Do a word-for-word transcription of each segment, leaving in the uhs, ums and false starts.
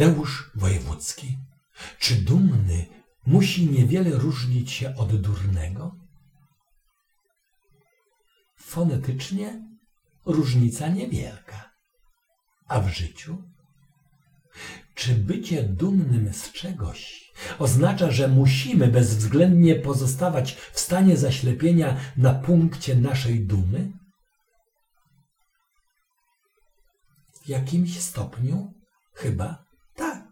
Tadeusz Wojewódzki. Czy dumny musi niewiele różnić się od durnego? Fonetycznie różnica niewielka. A w życiu? Czy bycie dumnym z czegoś oznacza, że musimy bezwzględnie pozostawać w stanie zaślepienia na punkcie naszej dumy? W jakimś stopniu chyba tak.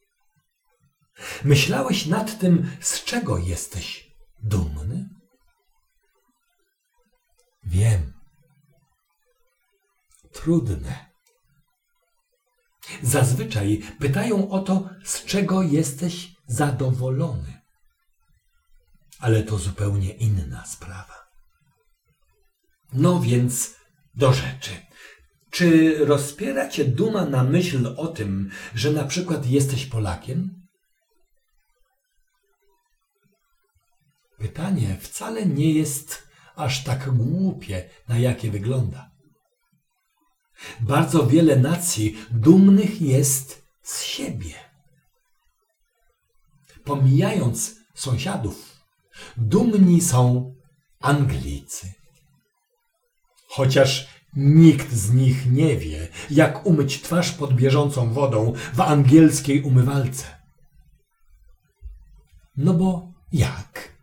Myślałeś nad tym, z czego jesteś dumny? Wiem. Trudne. Zazwyczaj pytają o to, z czego jesteś zadowolony. Ale to zupełnie inna sprawa. No więc do rzeczy. Czy rozpiera cię duma na myśl o tym, że na przykład jesteś Polakiem? Pytanie wcale nie jest aż tak głupie, na jakie wygląda. Bardzo wiele nacji dumnych jest z siebie. Pomijając sąsiadów, dumni są Anglicy. Chociaż nikt z nich nie wie, jak umyć twarz pod bieżącą wodą w angielskiej umywalce. No bo jak?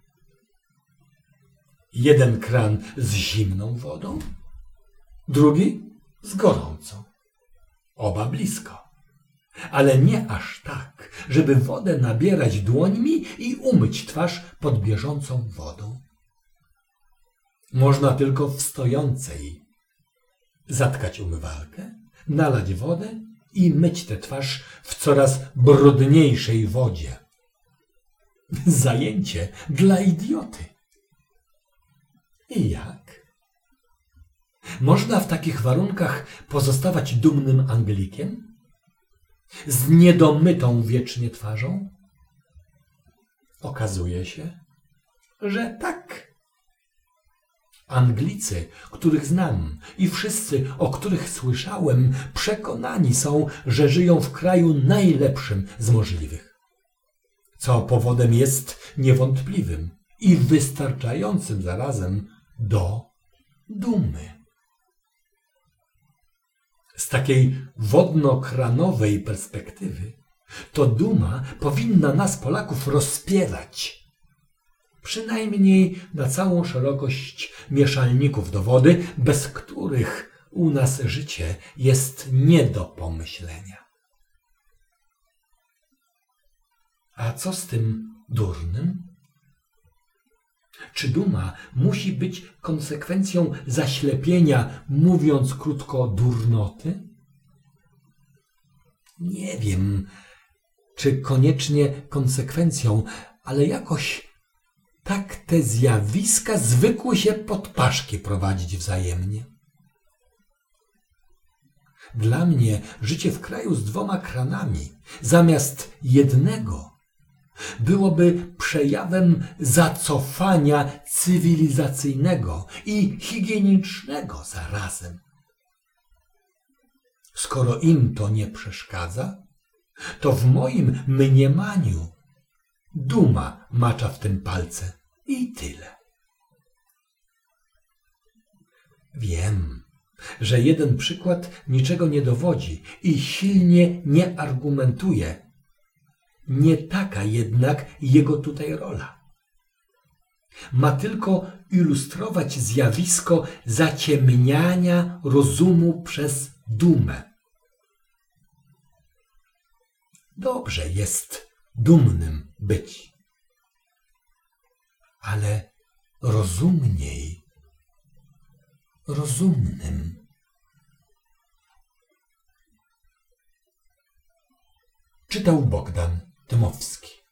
Jeden kran z zimną wodą, drugi z gorącą. Oba blisko. Ale nie aż tak, żeby wodę nabierać dłońmi i umyć twarz pod bieżącą wodą. Można tylko w stojącej zatkać umywalkę, nalać wodę i myć tę twarz w coraz brudniejszej wodzie. Zajęcie dla idioty. I jak? Można w takich warunkach pozostawać dumnym Anglikiem? Z niedomytą wiecznie twarzą? Okazuje się, że tak. Anglicy, których znam i wszyscy, o których słyszałem, przekonani są, że żyją w kraju najlepszym z możliwych. Co powodem jest niewątpliwym i wystarczającym zarazem do dumy. Z takiej wodno-kranowej perspektywy to duma powinna nas, Polaków, rozpierać. Przynajmniej na całą szerokość mieszalników do wody, bez których u nas życie jest nie do pomyślenia. A co z tym durnym? Czy duma musi być konsekwencją zaślepienia, mówiąc krótko, durnoty? Nie wiem, czy koniecznie konsekwencją, ale jakoś tak te zjawiska zwykły się pod paszki prowadzić wzajemnie. Dla mnie życie w kraju z dwoma kranami zamiast jednego byłoby przejawem zacofania cywilizacyjnego i higienicznego zarazem. Skoro im to nie przeszkadza, to w moim mniemaniu duma macza w tym palce i tyle. Wiem, że jeden przykład niczego nie dowodzi i silnie nie argumentuje. Nie taka jednak jego tutaj rola. Ma tylko ilustrować zjawisko zaciemniania rozumu przez dumę. Dobrze jest dumnym być, ale rozumniej rozumnym. Czytał Bogdan Dymowski.